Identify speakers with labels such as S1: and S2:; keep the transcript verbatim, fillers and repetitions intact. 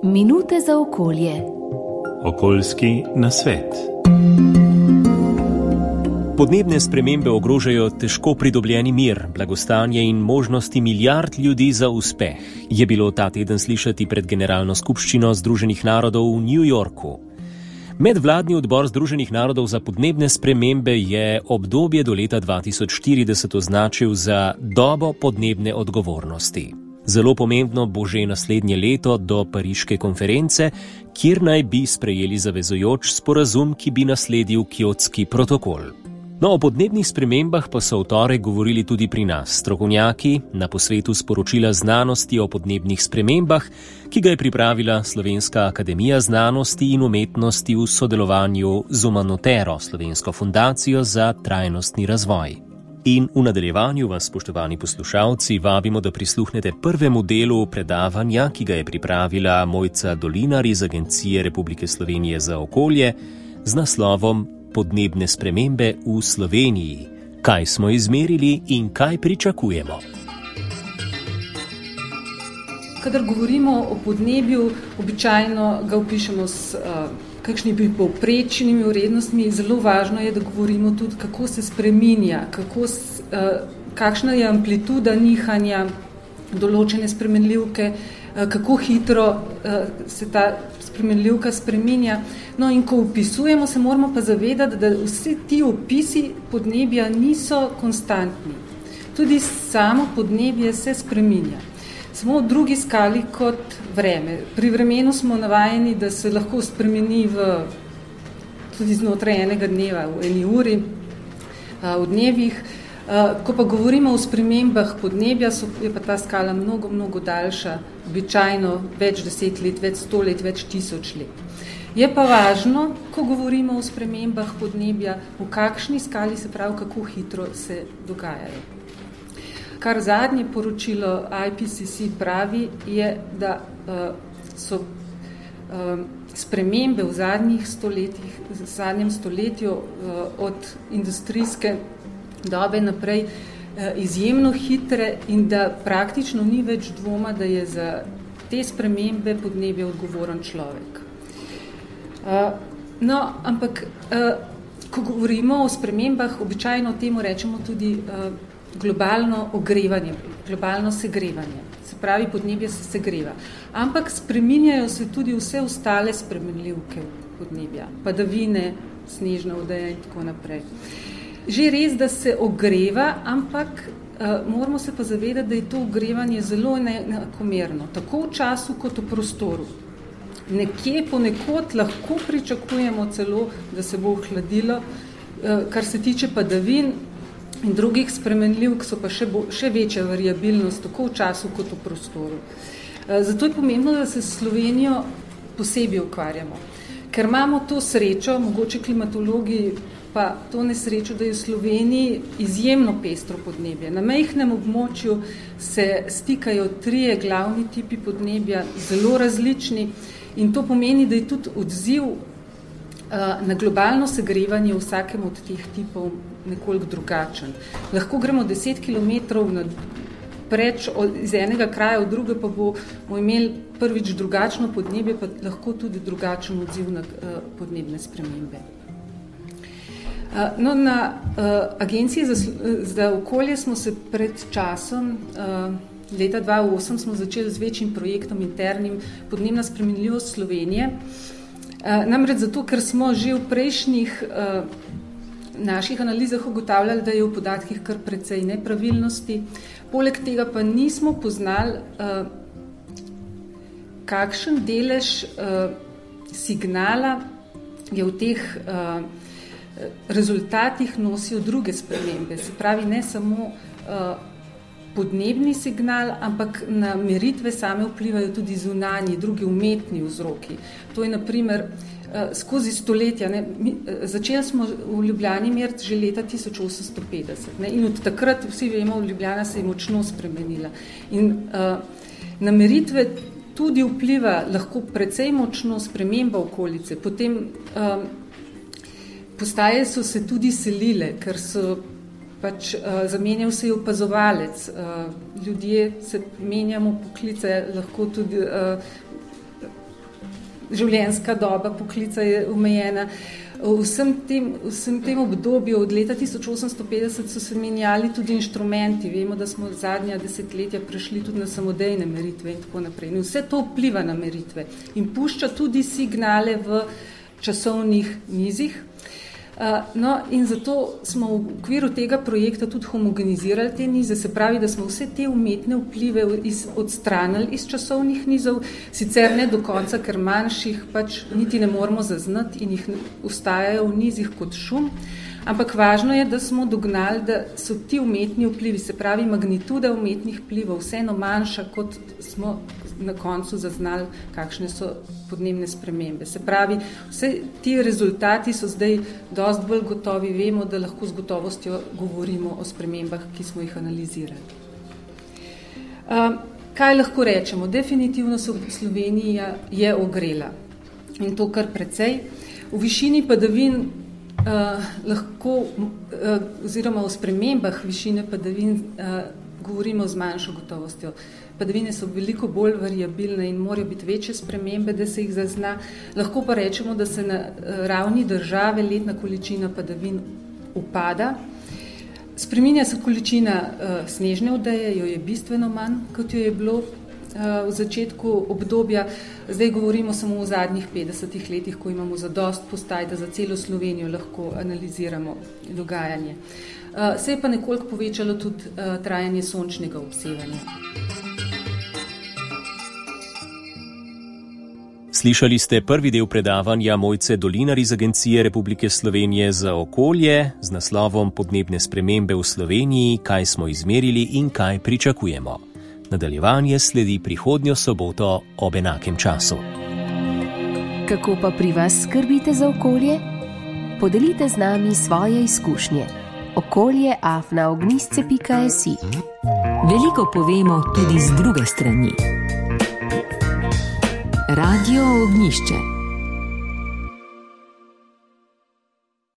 S1: Minute za okolje.
S2: Okoljski nasvet. Podnebne spremembe ogrožajo težko pridobljeni mir, blagostanje in možnosti milijard ljudi za uspeh, je bilo ta teden slišati pred Generalno skupščino Združenih narodov v New Yorku. Medvladni odbor Združenih narodov za podnebne spremembe je obdobje do leta dva tisoč štirideset označil za dobo podnebne odgovornosti. Zelo pomembno bo že naslednje leto do pariške konference, kjer naj bi sprejeli zavezujoč sporazum, ki bi nasledil Kjotski protokol. No, o podnebnih spremembah pa so v torek govorili tudi pri nas strokovnjaki na posvetu sporočila znanosti o podnebnih spremembah, ki ga je pripravila Slovenska akademija znanosti in umetnosti v sodelovanju z Umanotero, Slovensko fundacijo za trajnostni razvoj. In v nadaljevanju vas, spoštovani poslušalci, vabimo, da prisluhnete prvemu delu predavanja, ki ga je pripravila Mojca Dolinar iz Agencije Republike Slovenije za okolje z naslovom Podnebne spremembe v Sloveniji. Kaj smo izmerili in kaj pričakujemo?
S3: Kadar govorimo o podnebju, običajno ga opišemo s uh, kakšnimi povprečnimi vrednostmi. Zelo važno je, da govorimo tudi, kako se spreminja, kako, uh, kakšna je amplituda nihanja določene spremenljivke, uh, kako hitro uh, se ta spremenljivka spreminja. No, in ko opisujemo, se moramo pa zavedati, da vsi ti opisi podnebja niso konstantni. Tudi samo podnebje se spreminja. Samo v drugi skali kot vreme. Pri vremenu smo navajeni, da se lahko spremeni v, tudi znotraj enega dneva, v eni uri, v dnevih. Ko pa govorimo o spremembah podnebja, so, je pa ta skala mnogo, mnogo daljša, običajno več deset let, več sto let, več tisoč let. Je pa važno, ko govorimo o spremembah podnebja, v kakšni skali, se pravi, kako hitro se dogajajo. Kar zadnje poročilo I P C C pravi, je, da uh, so uh, spremembe v zadnjih stoletjih, v zadnjem stoletju uh, od industrijske dobe naprej uh, izjemno hitre in da praktično ni več dvoma, da je za te spremembe podnebja odgovoren človek. Uh, no, ampak, uh, ko govorimo o spremembah, običajno temu rečemo tudi uh, globalno ogrevanje, globalno segrevanje. Se pravi, podnebje se segreva. Ampak spreminjajo se tudi vse ostale spremenljivke podnebja, padavine, snežna odeja in tako naprej. Že res, da se ogreva, ampak uh, moramo se pa zavedati, da je to ogrevanje zelo neenakomerno, tako v času kot v prostoru. Nekje ponekod lahko pričakujemo celo, da se bo ohladilo, uh, kar se tiče padavin in drugih spremenljivk, so pa še, bo, še večja variabilnost tako v času kot v prostoru. Zato je pomembno, da se s Slovenijo posebej ukvarjamo. Ker imamo to srečo, mogoče klimatologi pa to nesrečo, da je v Sloveniji izjemno pestro podnebje. Na majhnem območju se stikajo trije glavni tipi podnebja, zelo različni, in to pomeni, da je tudi odziv na globalno segrevanje v vsakem od teh tipov nekoliko drugačen. Lahko gremo deset kilometrov preč iz enega kraja v druge, pa bomo imeli prvič drugačno podnebje, pa lahko tudi drugačen odziv na podnebne spremembe. No, na Agenciji za, za okolje smo se pred časom, leta dva tisoč osem, smo začeli z večjim projektom internim Podnebna spremenljivost Slovenije. Namreč zato, ker smo že v prejšnjih uh, naših analizah ugotavljali, da je v podatkih kar precej nepravilnosti. Poleg tega pa nismo poznali, uh, kakšen delež uh, signala je v teh uh, rezultatih nosijo druge spremembe. Se pravi, ne samo uh, podnebni signal, ampak na meritve same vplivajo tudi zunanji, drugi umetni vzroki. To je na primer skozi stoletja. Ne, mi, začeli smo v Ljubljani meriti že leta tisoč osemsto petdeset, ne, in od takrat vsi vemo, Ljubljana se je močno spremenila. In uh, na meritve tudi vpliva lahko precej močno sprememba okolice. Potem um, postaje so se tudi selile, ker so pač uh, zamenjal se je opazovalec. Uh, ljudje se menjamo poklice, lahko tudi uh, življenjska doba poklica je omejena. V vsem tem, vsem tem obdobju od leta tisoč osemsto petdeset so se menjali tudi inštrumenti. Vemo, da smo zadnja desetletja prešli tudi na samodejne meritve in tako naprej. In vse to vpliva na meritve in pušča tudi signale v časovnih nizih. No, in zato smo v okviru tega projekta tudi homogenizirali te nize, se pravi, da smo vse te umetne vplive iz, odstranili iz časovnih nizov, sicer ne do konca, ker manjših pač niti ne moramo zaznati in jih ostajajo v nizih kot šum, ampak važno je, da smo dognali, da so ti umetni vplivi, se pravi magnituda umetnih vplivov, vseeno manjša, kot smo na koncu zaznali, kakšne so podnebne spremembe. Se pravi, vse ti rezultati so zdaj dosti bolj gotovi, vemo, da lahko z gotovostjo govorimo o spremembah, ki smo jih analizirali. Um, kaj lahko rečemo? Definitivno so Slovenija je ogrela in to kar precej. V višini padavin uh, lahko, uh, oziroma o spremembah višine padavin uh, govorimo z manjšo gotovostjo. Padavine so veliko bolj variabilne in morajo biti večje spremembe, da se jih zazna. Lahko pa rečemo, da se na ravni države letna količina padavin upada. Spreminja se količina uh, snežne odeje, jo je bistveno manj, kot jo je bilo uh, v začetku obdobja. Zdaj govorimo samo o zadnjih petdesetih letih, ko imamo zadost postaj, da za celo Slovenijo lahko analiziramo dogajanje. Uh, se je pa nekoliko povečalo tudi uh, trajanje sončnega obsevanja.
S2: Slišali ste prvi del predavanja Mojce Dolinar iz Agencije Republike Slovenije za okolje z naslovom Podnebne spremembe v Sloveniji, kaj smo izmerili in kaj pričakujemo. Nadaljevanje sledi prihodnjo soboto ob enakem času.
S1: Kako pa pri vas skrbite za okolje? Podelite z nami svoje izkušnje. okolje afna ognjišče pika si.
S4: Veliko povemo tudi z druge strani. Radio Ognjišče.